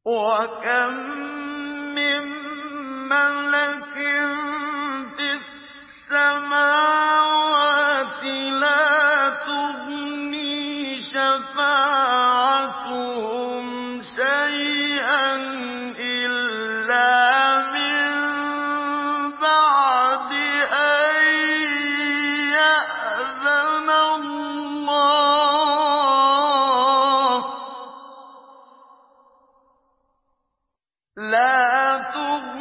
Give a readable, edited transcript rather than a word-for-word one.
وَكَم مِّن مَّلَكٍ فِي السَّمَاوَاتِ لَا تُغْنِي شَفَاعَتُهُمْ شَيْئًا إِلَّا مِن بَعْدِ أَن يَأْذَنَ اللَّهُ ۚ لَا